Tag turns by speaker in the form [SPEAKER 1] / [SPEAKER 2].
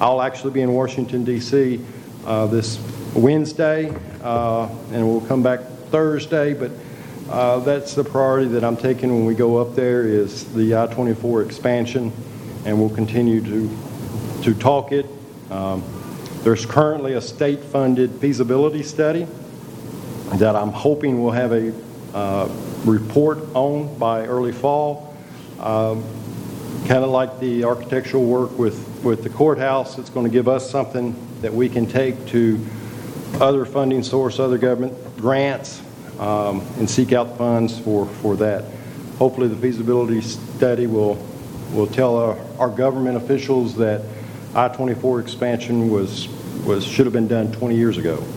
[SPEAKER 1] I'll actually be in Washington, D.C. This Wednesday, and we'll come back Thursday, but that's the priority that I'm taking when we go up there is the I-24 expansion, and we'll continue to talk it. There's currently a state-funded feasibility study that I'm hoping will have a report on by early fall. Kind of like the architectural work with the courthouse, it's going to give us something that we can take to other funding source, other government grants, and seek out funds for that. Hopefully the feasibility study will tell our government officials that I-24 expansion should have been done 20 years ago.